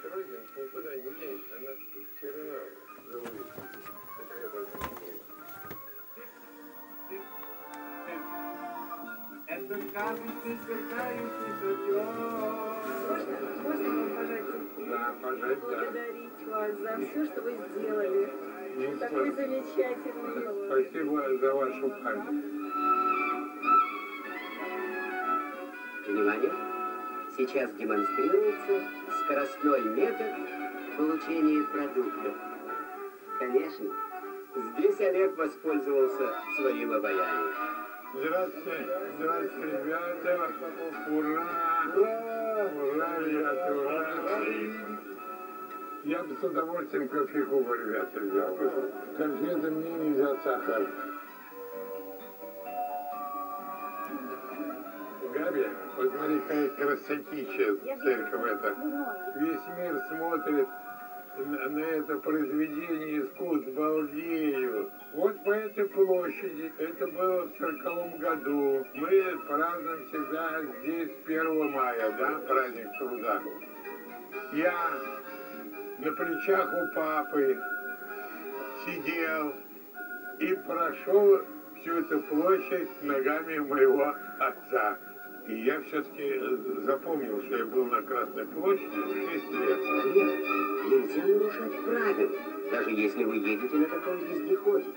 Родин никуда не денет, она все равно говорит. Какая большая школа. Это сказочный сверкающий шатер. Можно вам пожать руку? Да, пожать, да. Благодарить вас за все, что вы сделали. Такой замечательный. Спасибо за вашу память. Внимание! Сейчас демонстрируется скоростной метод получения продуктов. Конечно, здесь Олег воспользовался своим обаянием. Здравствуйте, здравствуйте, ребята. Ура! Ура! Ура, ребята, ура! Я бы с удовольствием кофейку, ребята, взял бы. Конфеты мне нельзя, сахар. Габи, вот смотри, какая красотища церковь эта. Весь мир смотрит на это произведение искусств, балдею. Вот по этой площади, это было в 40-м году. Мы празднуем всегда здесь 1 мая, да, праздник труда. Я на плечах у папы сидел и прошел всю эту площадь ногами моего отца. И я все-таки запомнил, что я был на Красной площади в 6 лет. Нет, нельзя нарушать правила, даже если вы едете на таком вездеходе.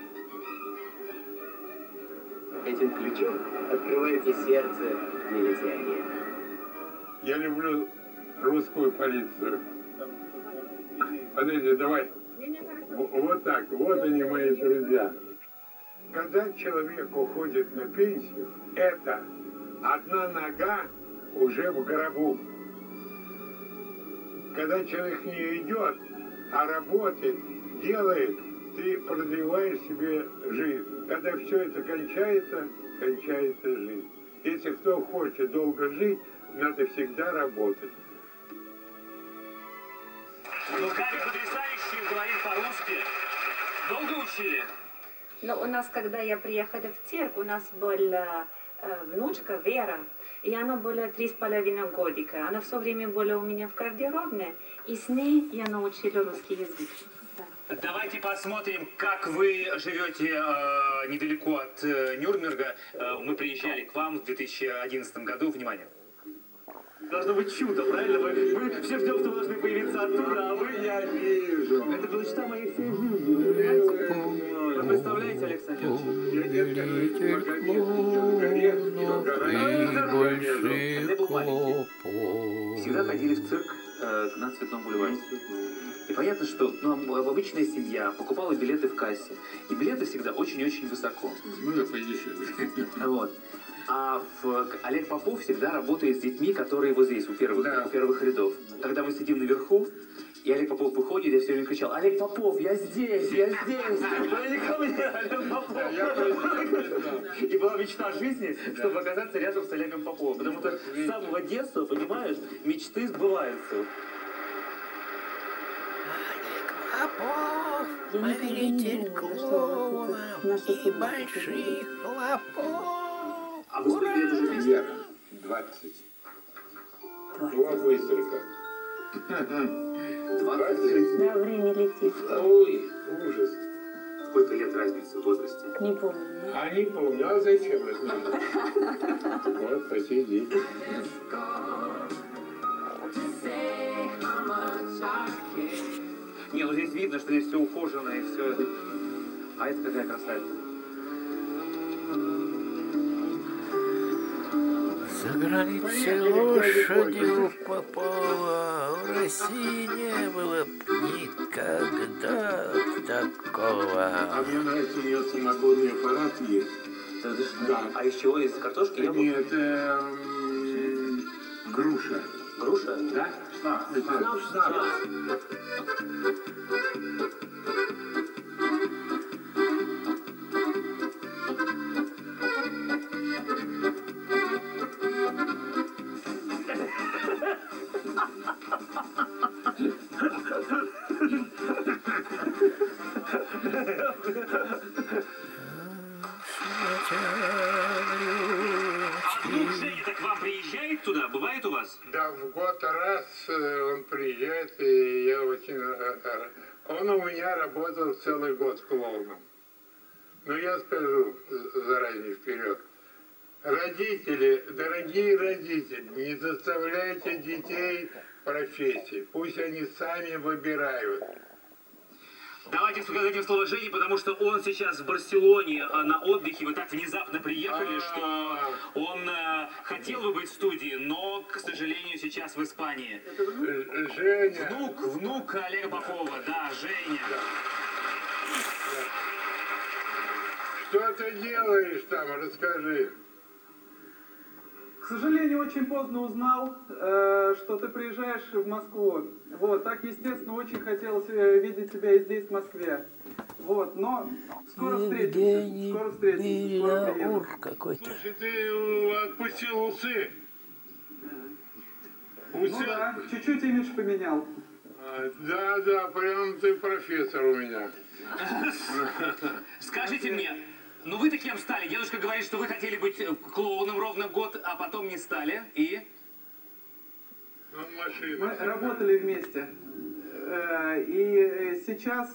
Этим ключом открываете сердце милиционера. Я люблю русскую полицию. Подожди, давай. Вот так, вот они, мои друзья. Когда человек уходит на пенсию, это одна нога уже в гробу. Когда человек не идет, а работает, делает, ты продлеваешь себе жизнь. Когда все это кончается, кончается жизнь. Если кто хочет долго жить, надо всегда работать. Ну, Габи потрясающе говорит по-русски. Долго учили? Но у нас, когда я приехала в церковь, у нас была внучка Вера, и она была 3,5 годика. Она все время была у меня в гардеробной, и с ней я научила русский язык. Да. Давайте посмотрим, как вы живете недалеко от Нюрнберга. Мы приезжали к вам в 2011 году. Внимание. Должно быть чудо, правильно? Мы все ждем, что вы должны появиться оттуда, а вы... Я вижу. Это была мечта моей всей жизни. Вы понимаете? Вы представляете, Александр всегда ходили в цирк на Цветном бульваре. И понятно, что обычная семья покупала билеты в кассе. И билеты всегда очень-очень высоко. Вот. А Олег Попов всегда работает с детьми, которые вот здесь, у первых рядов. Когда мы сидим наверху, и Олег Попов выходит, я все время кричал: Олег Попов, я здесь, я здесь, подойди ко мне, Олег Попов. И была мечта жизни, чтобы оказаться рядом с Олегом Поповым. Потому что с самого детства, понимаешь, мечты сбываются. Попов, повелитель клоунов и больших хлопов. А вы сколько лет уже Вера, 20. Вот быстренько. 20? Да, время летит. Ой, ужас. Сколько лет разницы в возрасте? Не помню. А не помню, а зачем это надо? Вот, посиди. Не, ну здесь видно, что здесь все ухожено и все. А это какая красавица. За границей лошадью Попова в России не было б никогда такого. А мне нравится, у нее самогонный аппарат есть. Да. А из чего? Из картошки? Нет, груша. Груша? Да? Шнапс. А внук Женя-то к вам приезжает туда? Бывает у вас? Да, в год раз он приезжает. приезжает, и я очень... Он у меня работал целый год клоуном. Но я скажу заранее вперед. Родители, дорогие родители, не заставляйте детей профессии. Пусть они сами выбирают. Давайте сказать слово Жене, потому что он сейчас в Барселоне на отдыхе. Вы так внезапно приехали, что он хотел бы быть в студии, но, к сожалению, сейчас в Испании. Женя. Внук Олега Попова, да, Женя. Что ты делаешь там, расскажи. К сожалению, очень поздно узнал, что ты приезжаешь в Москву. Вот, так, естественно, очень хотелось видеть тебя и здесь, в Москве. Вот, но скоро встретимся. Скоро встретимся. Скоро приеду. Какой-то. Слушай, ты отпустил усы? Ну да, чуть-чуть имидж поменял. Да, прям ты профессор у меня. Скажите мне, ну вы-то кем стали? Дедушка говорит, что вы хотели быть клоуном ровно год, а потом не стали. И? Мы работали вместе. И сейчас,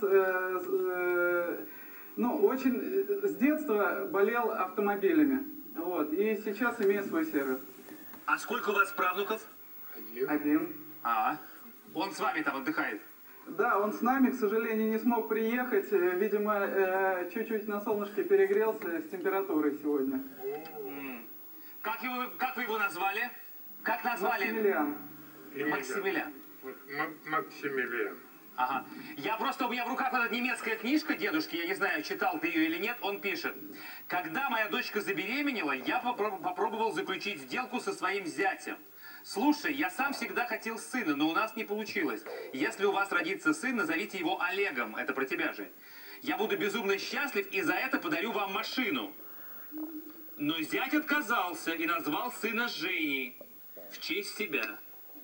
ну, очень с детства болел автомобилями. Вот. И сейчас имею свой сервис. А сколько у вас правнуков? Один. Он с вами там отдыхает? Да, он с нами, к сожалению, не смог приехать. Видимо, чуть-чуть на солнышке перегрелся с температурой сегодня. Как вы его назвали? Как назвали? Максимилиан. Максимилиан. Максимилиан. Ага. У меня в руках вот эта немецкая книжка дедушки, я не знаю, читал ты ее или нет, он пишет. Когда моя дочка забеременела, я попробовал заключить сделку со своим зятем. Слушай, я сам всегда хотел сына, но у нас не получилось. Если у вас родится сын, назовите его Олегом. Это про тебя же. Я буду безумно счастлив и за это подарю вам машину. Но зять отказался и назвал сына Женей. В честь себя.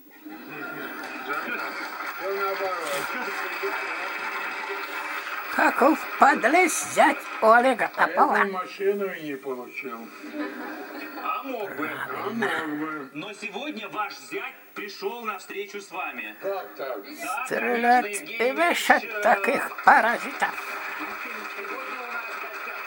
Каков подлец зять у Олега Попова. Я машину и не получил. А мог бы. Но сегодня ваш зять пришел на встречу с вами. Как так? Да, Стрелять конечно, и Евгений вешать Ильич, таких паразитов. сегодня у нас в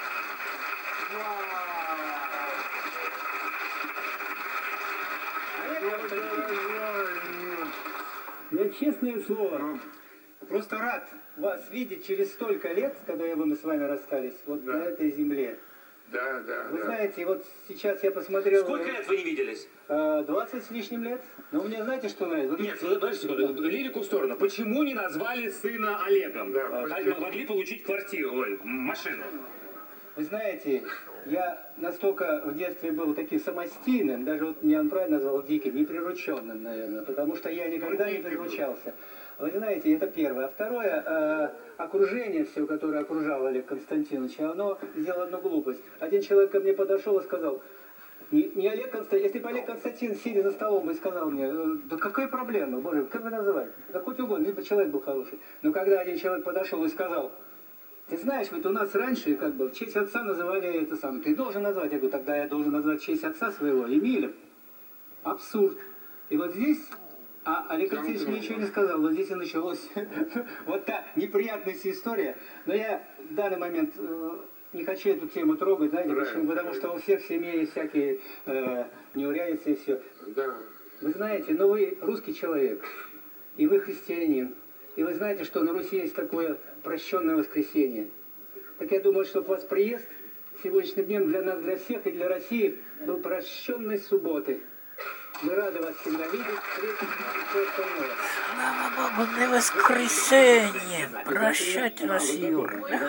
Я, честное слово, просто рад вас видеть через столько лет, когда мы с вами расстались, вот на этой земле. Да. Вы знаете, вот сейчас я посмотрел... Сколько лет вы не виделись? 20 с лишним лет. Но мне знаете, что нравится? Нет, подождите секунду, лирику в сторону. Почему не назвали сына Олегом? Как могли получить квартиру, машину? Вы знаете, я настолько в детстве был таким самостийным, даже вот меня он правильно назвал диким, неприрученным, наверное, потому что я никогда не приручался. Вы знаете, это первое. А второе, окружение все, которое окружало Олега Константиновича, оно сделало одну глупость. Один человек ко мне подошел и сказал, не Олег Константинович, если бы Олег Константинович, сидя за столом, и сказал мне, да какая проблема, боже, как вы называете? Да хоть угодно, либо человек был хороший. Но когда один человек подошел и сказал, ты знаешь, вот у нас раньше как бы в честь отца называли это самое. Ты должен назвать. Я говорю, тогда я должен назвать в честь отца своего, Эмилем. Абсурд. И вот здесь, Олег Константинович мне ничего не сказал, вот здесь и началась вот та неприятная история. Но я в данный момент не хочу эту тему трогать, знаете, почему? Потому что у всех в семье есть всякие неурядицы и все. Вы знаете, но вы русский человек, и вы христианин. И вы знаете, что на Руси есть такое прощенное воскресенье. Так я думаю, что ваш приезд сегодняшним днем для нас, для всех и для России был прощенной субботой. Мы рады вас всегда видеть, встретить и все остальное. Слава Богу, не воскресенье. Прощать Россию.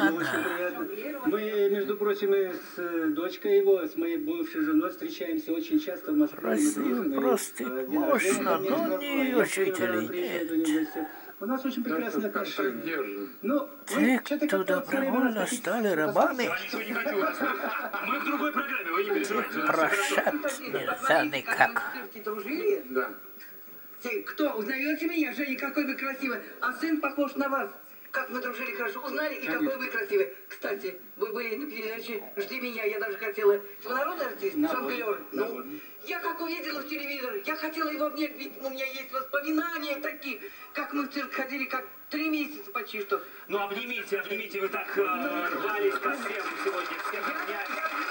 Мы, между прочим, и с дочкой его, с моей бывшей женой встречаемся очень часто в Москве. Россию простить можно, но не учителей нет. У нас очень прекрасные отношения. Ну, Те, кто добровольно стали рабами, Я ничего не хочу. Мы в другой программе, вы не переживайте. прощать нельзя никак. Дружили? Да. Кто? Узнаете меня, Женя, какой вы красивый. А сын похож на вас. как мы дружили хорошо, узнали, и какой вы красивый. Кстати, вы были на передаче «Жди меня», я даже хотела. Вы народный артист, жонглер. Ну, я как увидела в телевизоре, я хотела его обнять, ведь у меня есть воспоминания такие, как мы в цирк ходили, как 3 месяца почти что. Ну, обнимите, вы так рвались ко всем сегодня, всем обнять.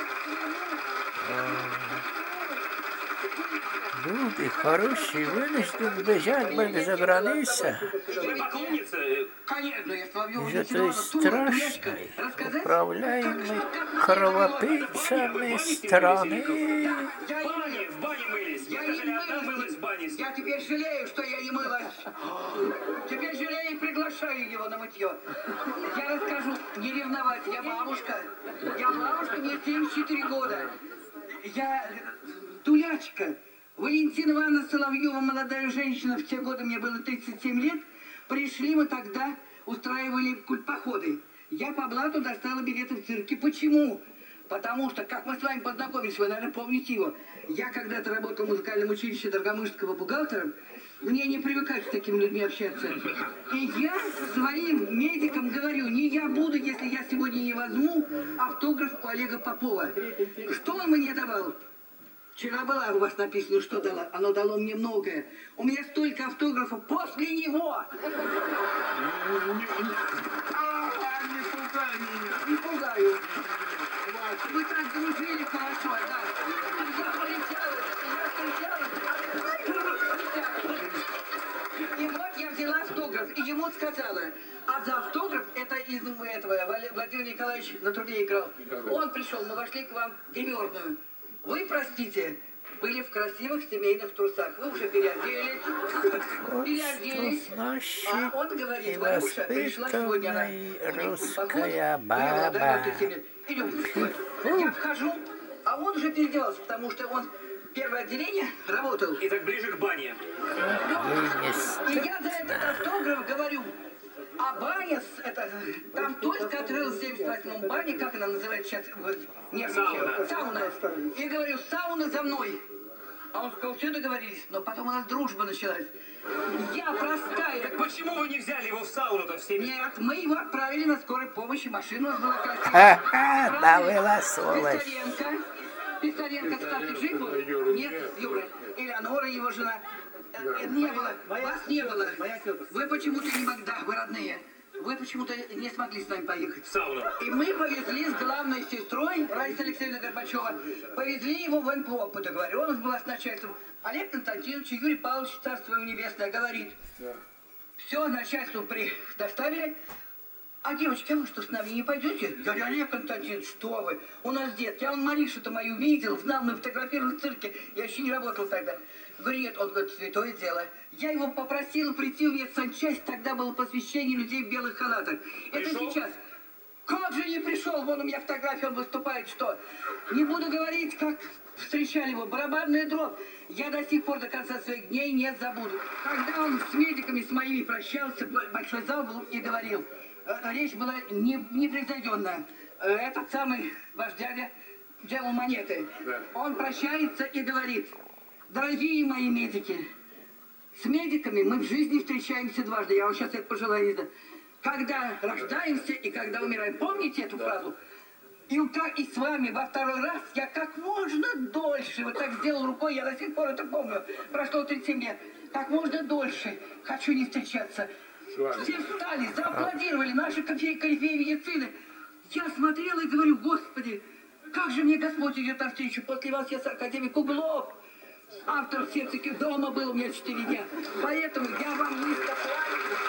Люди хорошие вынуждены бежать были за границу. Вы поклонница? Конечно, я словью Из этой страшной, управляемой кровопийцами страны. В бане мылись. Я сказали, одна мылась в бане. Я теперь жалею, что я не мылась. Теперь жалею и приглашаю его на мытье. Я расскажу, не ревновать, я бабушка. Мне 74 года. Я тулячка. Валентина Ивановна Соловьева, молодая женщина, в те годы мне было 37 лет. Пришли мы тогда, устраивали культпоходы. Я по блату достала билеты в цирке. Почему? Потому что, как мы с вами познакомились, вы, наверное, помните его. Я когда-то работал в музыкальном училище Дорогомышского бухгалтером. Мне не привыкать с такими людьми общаться. И я своим медикам говорю, не я буду, если я сегодня не возьму автограф у Олега Попова. Что он мне давал? Вчера была у вас написано, что дало. Оно дало мне многое. У меня столько автографов после него. Не пугай меня. Не пугаю. Вы так дружили хорошо, да. Я встречалась. И вот я взяла автограф, и ему сказала, а за автограф, это из этого, Владимир Николаевич на трубе играл. Он пришел, мы вошли к вам в гримерную. Вы, простите, были в красивых семейных трусах. Вы уже переоделись. А он говорит, Варюша, пришла сегодня она. Русская баба. Идем. Я вхожу, а он уже переоделся, потому что он первое отделение работал. Итак, ближе к бане. И я за этот автограф говорю, а баня, это, там только открылась в 78-м бане, как она называется сейчас? Сауна. И говорю, сауна за мной. А он сказал, все договорились, но потом у нас дружба началась. Я простая. Так почему вы не взяли его в сауну-то все? Нет, мы его отправили на скорой помощи, машина у нас была красивая. Да была сволочь. Писаренко, кстати, жив был? Нет, Юра. Элеонора, его жена. Не было. Вас не было. Вы почему-то не могли, да, вы родные. Вы почему-то не смогли с нами поехать. В сауну. И мы повезли с главной сестрой, Раисой Алексеевной Горбачева, повезли его в НПО по договоренности была с начальством. Олег Константинович и Юрий Павлович, царство ему небесное, говорит. Все, начальству доставили. А девочки, а вы что, с нами не пойдете? Я говорю, Олег Константинович, что вы? У нас дед. Я Маришу-то мою видел, знал, мы фотографировали в цирке. Я еще не работал тогда. Говорю, нет, он говорит, святое дело. Я его попросила прийти в медсанчасть, тогда было посвящение людей в белых халатах. Пришел? Это сейчас. Как же не пришел? Вон у меня фотография, он выступает, что? Не буду говорить, как встречали его. Барабанная дробь. Я до сих пор, до конца своих дней не забуду. Когда он с медиками, с моими прощался, большой зал был и говорил. Речь была непревзойденная. Этот самый ваш дядя делал монеты. Он прощается и говорит, дорогие мои медики, с медиками мы в жизни встречаемся дважды. Я вам сейчас это пожелаю, не знаю. Когда рождаемся и когда умираем. Помните эту фразу? И с вами во второй раз я как можно дольше, вот так сделал рукой, я до сих пор это помню. Прошло 37 лет. Как можно дольше хочу не встречаться. Все встали, зааплодировали наши корифеи медицины. Я смотрела и говорю, Господи, как же мне Господь идет навстречу. После вас я академик Углов. Автор «Сердце дома» был у меня 4 дня. Поэтому я вам не